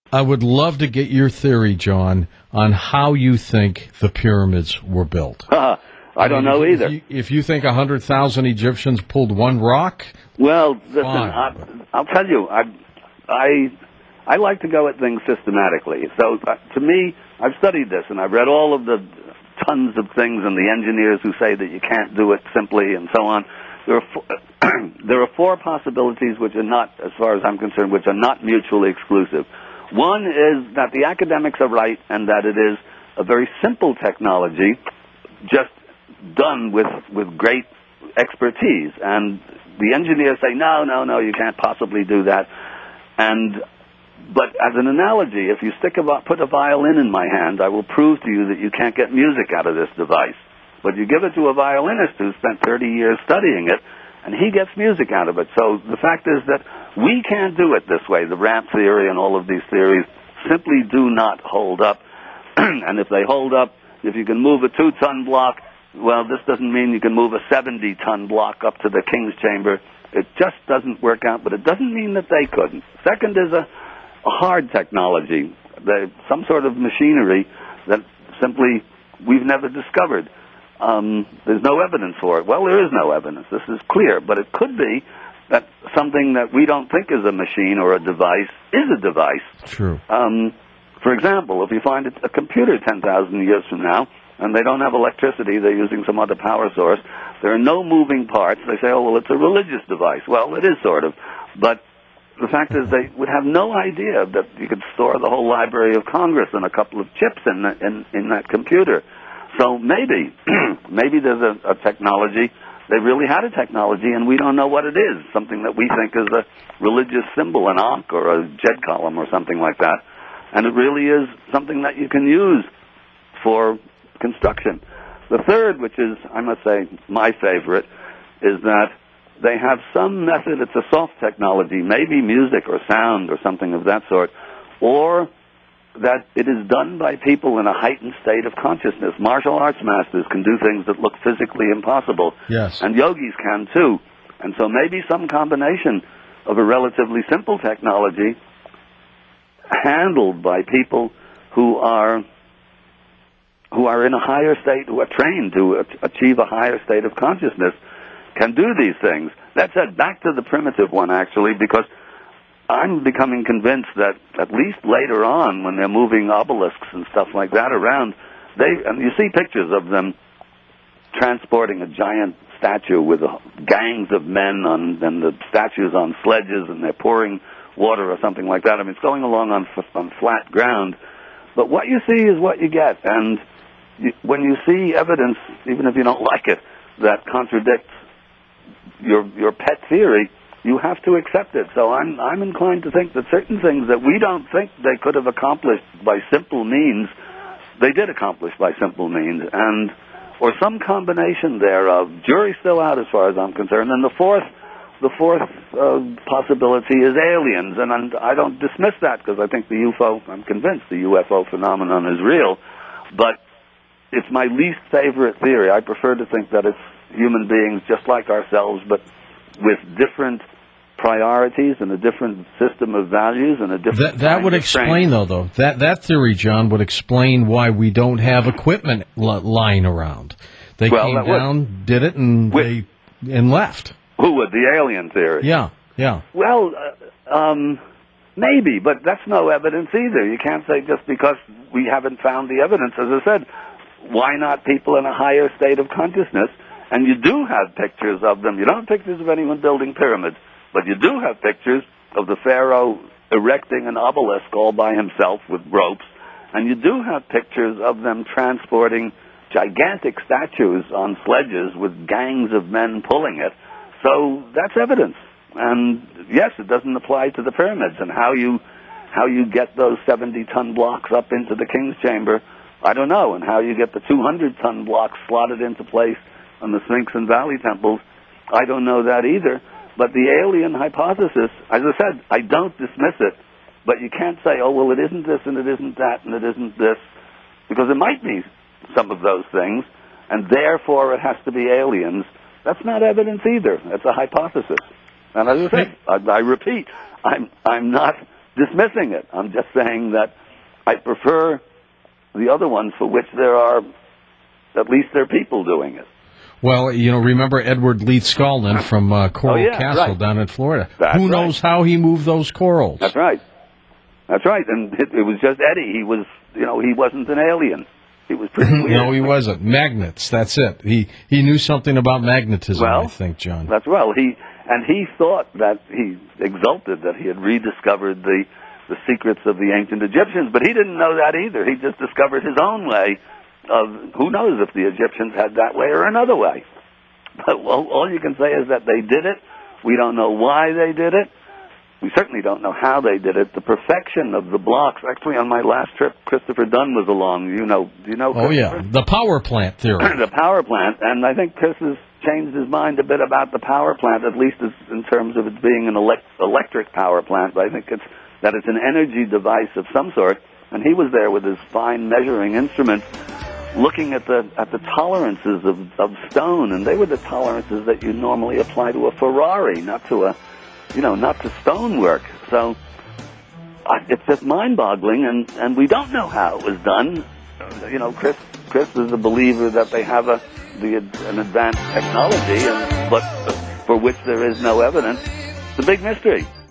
I would love to get your theory, John, on how you think the pyramids were built. I don't know either. If you think 100,000 Egyptians pulled one rock, well, listen, fine. I'll tell you, I like to go at things systematically. So, to me, I've studied this, and I've read all of the tons of things and the engineers who say that you can't do it simply and so on. There are four possibilities which are not, as far as I'm concerned, which are not mutually exclusive. One is that the academics are right and that it is a very simple technology, just done with great expertise. And the engineers say, no, you can't possibly do that. But as an analogy, if you put a violin in my hand, I will prove to you that you can't get music out of this device. But you give it to a violinist who spent 30 years studying it, and he gets music out of it. So the fact is that we can't do it this way. The ramp theory and all of these theories simply do not hold up. And if they hold up, if you can move a 2-ton block, well, this doesn't mean you can move a 70-ton block up to the King's Chamber. It just doesn't work out, but it doesn't mean that they couldn't. Second is a hard technology, some sort of machinery that simply we've never discovered. There's no evidence for it. Well, there is no evidence. This is clear. But it could be that something that we don't think is a machine or a device is a device. True. For example, if you find a computer 10,000 years from now, and they don't have electricity, they're using some other power source, there are no moving parts, they say, oh, well, it's a religious device. Well, it is sort of. But the fact is they would have no idea that you could store the whole Library of Congress and a couple of chips in that computer. So maybe there's a technology. They really had a technology, and we don't know what it is, something that we think is a religious symbol, an ankh or a jet column or something like that. And it really is something that you can use for construction. The third, which is, I must say, my favorite, is that they have some method, it's a soft technology, maybe music or sound or something of that sort, or that it is done by people in a heightened state of consciousness. Martial arts masters can do things that look physically impossible. Yes. And yogis can too. And so maybe some combination of a relatively simple technology handled by people who are in a higher state, who are trained to achieve a higher state of consciousness, can do these things. That said, back to the primitive one, actually, because I'm becoming convinced that at least later on, when they're moving obelisks and stuff like that around, and you see pictures of them transporting a giant statue with gangs of men and the statues on sledges, and they're pouring water or something like that. I mean, it's going along on flat ground. But what you see is what you get. And when you see evidence, even if you don't like it, that contradicts your pet theory, you have to accept it. So I'm inclined to think that certain things that we don't think they could have accomplished by simple means, they did accomplish by simple means, or some combination thereof. Jury's still out as far as I'm concerned. And the fourth possibility is aliens, and I don't dismiss that because I think I'm convinced the UFO phenomenon is real, but it's my least favorite theory. I prefer to think that it's human beings just like ourselves, but with different priorities and a different system of values and a different that would explain though that theory, John, would explain why we don't have equipment lying around. They came down, did it, and left. Who would? The alien theory? Yeah. Well, maybe, but that's no evidence either. You can't say just because we haven't found the evidence. As I said, why not people in a higher state of consciousness? And you do have pictures of them. You don't have pictures of anyone building pyramids, but you do have pictures of the pharaoh erecting an obelisk all by himself with ropes, and you do have pictures of them transporting gigantic statues on sledges with gangs of men pulling it. So that's evidence. And yes, it doesn't apply to the pyramids. And how you get those 70-ton blocks up into the King's Chamber, I don't know. And how you get the 200-ton blocks slotted into place on the Sphinx and Valley temples, I don't know that either. But the alien hypothesis, as I said, I don't dismiss it. But you can't say, oh, well, it isn't this and it isn't that and it isn't this, because it might be some of those things, and therefore it has to be aliens. That's not evidence either. That's a hypothesis. And as I said, I repeat, I'm not dismissing it. I'm just saying that I prefer the other ones for which there are, at least there are people doing it. Well, remember Edward Leith Scaldin from Coral Castle down in Florida. Who knows how he moved those corals? That's right. That's right. And it was just Eddie. He was, he wasn't an alien. He was pretty weird. No, he wasn't. Magnets, that's it. He knew something about magnetism, I think, John. That's well. He thought that he exulted that he had rediscovered the secrets of the ancient Egyptians, but he didn't know that either. He just discovered his own way of, who knows if the Egyptians had that way or another way. But all you can say is that they did it. We don't know why they did it. We certainly don't know how they did it. The perfection of the blocks. Actually, on my last trip, Christopher Dunn was along. Do you know Oh, yeah. The power plant theory. The power plant. And I think Chris has changed his mind a bit about the power plant, at least in terms of it being an electric power plant. But I think it's an energy device of some sort. And he was there with his fine measuring instruments, looking at the tolerances of stone, and they were the tolerances that you normally apply to a Ferrari, not to stonework. So it's just mind-boggling, and we don't know how it was done. Chris is a believer that they have an advanced technology, but for which there is no evidence. It's a big mystery.